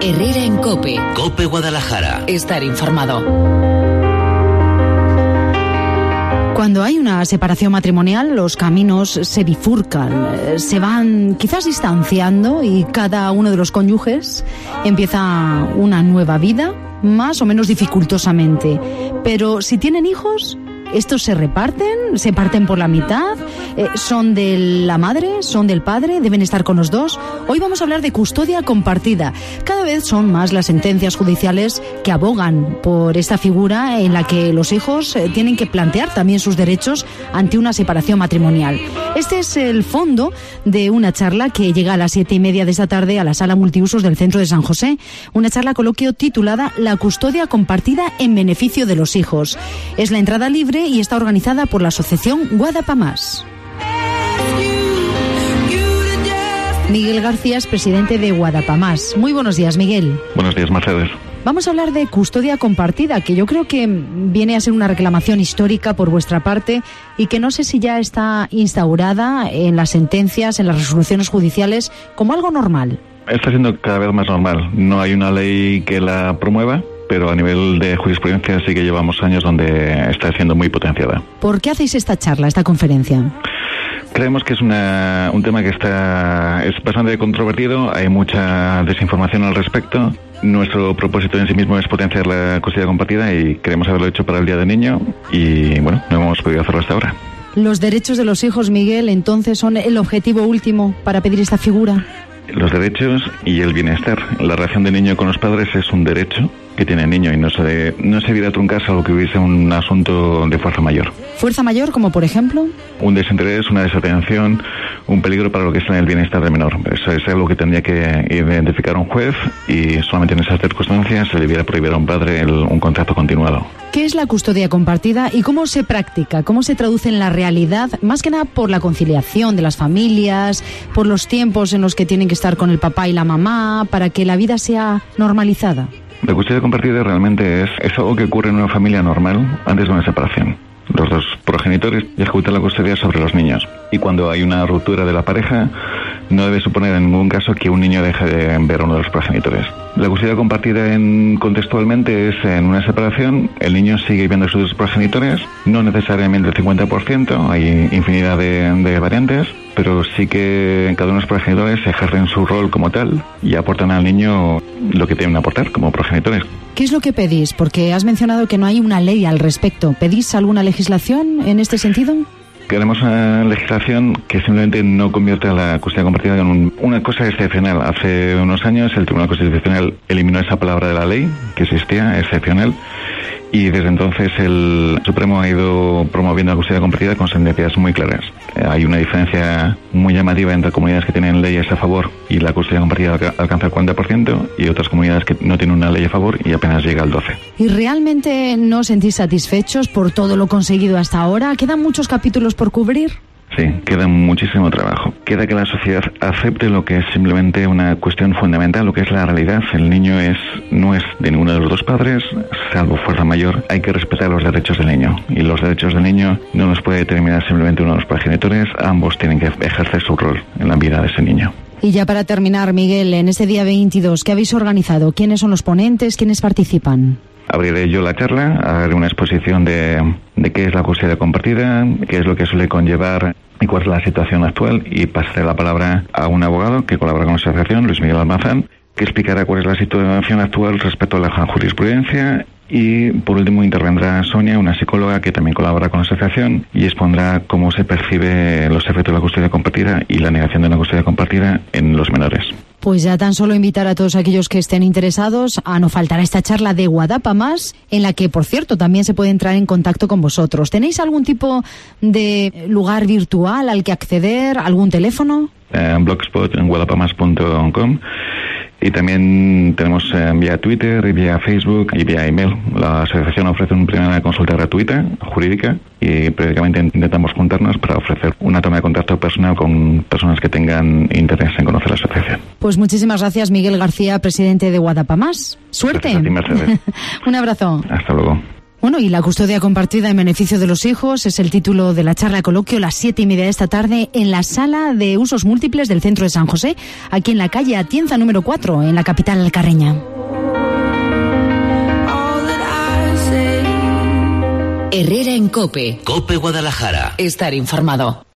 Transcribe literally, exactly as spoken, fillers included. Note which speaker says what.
Speaker 1: Herrera en COPE.
Speaker 2: COPE Guadalajara.
Speaker 1: Estar informado.
Speaker 3: Cuando hay una separación matrimonial, los caminos se bifurcan, se van quizás distanciando y cada uno de los cónyuges empieza una nueva vida, más o menos dificultosamente. Pero si tienen hijos, estos se reparten, se parten por la mitad, eh, son de la madre, son del padre, deben estar con los dos. Hoy vamos a hablar de custodia compartida. Cada vez son más las sentencias judiciales que abogan por esta figura en la que los hijos eh, tienen que plantear también sus derechos ante una separación matrimonial. Este es el fondo de una charla que llega a las siete y media de esta tarde a la sala multiusos del centro de San José. Una charla coloquio titulada La custodia compartida en beneficio de los hijos. Es la entrada libre y está organizada por la asociación Guadapamás. Miguel García es presidente de Guadapamás. Muy buenos días, Miguel.
Speaker 4: Buenos días, Mercedes.
Speaker 3: Vamos a hablar de custodia compartida, que yo creo que viene a ser una reclamación histórica por vuestra parte y que no sé si ya está instaurada en las sentencias, en las resoluciones judiciales, como algo normal.
Speaker 4: Está siendo cada vez más normal. No hay una ley que la promueva, pero a nivel de jurisprudencia sí que llevamos años donde está siendo muy potenciada. ¿Por qué hacéis esta charla, esta conferencia? Creemos que es una, un tema que está es bastante controvertido, hay mucha desinformación al respecto. Nuestro propósito en sí mismo es potenciar la custodia compartida y queremos haberlo hecho para el Día del Niño y, bueno, no hemos podido hacerlo hasta ahora. ¿Los derechos de los hijos, Miguel, entonces son el objetivo último para pedir esta figura? Los derechos y el bienestar. La relación del niño con los padres es un derecho que tiene el niño y no se, no se debiera truncar salvo que hubiese un asunto de fuerza mayor. ¿Fuerza mayor como por ejemplo? Un desinterés, una desatención, un peligro para lo que es el bienestar del menor. Eso es algo que tendría que identificar un juez y solamente en esas circunstancias se le debiera prohibir a un padre el, un contacto continuado. ¿Qué es la custodia compartida y cómo se practica? ¿Cómo se traduce en la realidad? Más que nada por la conciliación de las familias, por los tiempos en los que tienen que estar con el papá y la mamá, para que la vida sea normalizada. La custodia compartida realmente es, es algo que ocurre en una familia normal antes de una separación. Los dos progenitores ejecutan la custodia sobre los niños. Y cuando hay una ruptura de la pareja, no debe suponer en ningún caso que un niño deje de ver a uno de los progenitores. La custodia compartida en, contextualmente es en una separación, el niño sigue viendo a sus progenitores, no necesariamente el cincuenta por ciento, hay infinidad de, de variantes, pero sí que cada uno de los progenitores ejercen su rol como tal y aportan al niño lo que tienen que aportar como progenitores. ¿Qué es lo que pedís? Porque has mencionado que no hay una ley al respecto. ¿Pedís alguna legislación en este sentido? Queremos una legislación que simplemente no convierta la custodia compartida en un, una cosa excepcional. Hace unos años el Tribunal Constitucional eliminó esa palabra de la ley que existía, excepcional, y desde entonces el Supremo ha ido promoviendo la custodia compartida con sentencias muy claras. Hay una diferencia muy llamativa entre comunidades que tienen leyes a favor y la custodia compartida alcanza el cuarenta por ciento y otras comunidades que no tienen una ley a favor y apenas llega al doce por ciento. ¿Y realmente no os sentís satisfechos por todo lo conseguido hasta ahora? ¿Quedan muchos capítulos por cubrir? Sí, queda muchísimo trabajo. Queda que la sociedad acepte lo que es simplemente una cuestión fundamental, lo que es la realidad. El niño es no es de ninguno de los dos padres, salvo fuerza mayor. Hay que respetar los derechos del niño. Y los derechos del niño no los puede determinar simplemente uno de los progenitores. Ambos tienen que ejercer su rol en la vida de ese niño. Y ya para terminar, Miguel, en este día veintidós, ¿qué habéis organizado? ¿Quiénes son los ponentes? ¿Quiénes participan? Abriré yo la charla, haré una exposición de, de qué es la custodia compartida, qué es lo que suele conllevar y cuál es la situación actual, y pasaré la palabra a un abogado que colabora con nuestra asociación, Luis Miguel Almazán, que explicará cuál es la situación actual respecto a la jurisprudencia. Y por último intervendrá Sonia, una psicóloga que también colabora con la asociación y expondrá cómo se percibe los efectos de la custodia compartida y la negación de la custodia compartida en los menores. Pues ya tan solo invitar a todos aquellos que estén interesados a no faltar a esta charla de Guadapamás, en la que, por cierto, también se puede entrar en contacto con vosotros. ¿Tenéis algún tipo de lugar virtual al que acceder? ¿Algún teléfono? En Blogspot, en guadapamás punto com. Y también tenemos eh, vía Twitter, y vía Facebook y vía email. La asociación ofrece una primera consulta gratuita, jurídica, y periódicamente intentamos juntarnos para ofrecer una toma de contacto personal con personas que tengan interés en conocer la asociación. Pues muchísimas gracias, Miguel García, presidente de Guadapamás. ¡Suerte! Gracias a ti, Mercedes. Un abrazo. Hasta luego.
Speaker 3: Bueno, y la custodia compartida en beneficio de los hijos es el título de la charla coloquio, las siete y media de esta tarde, en la sala de usos múltiples del centro de San José, aquí en la calle Atienza número cuatro, en la capital alcarreña.
Speaker 1: Herrera en COPE.
Speaker 2: COPE Guadalajara.
Speaker 1: Estar informado.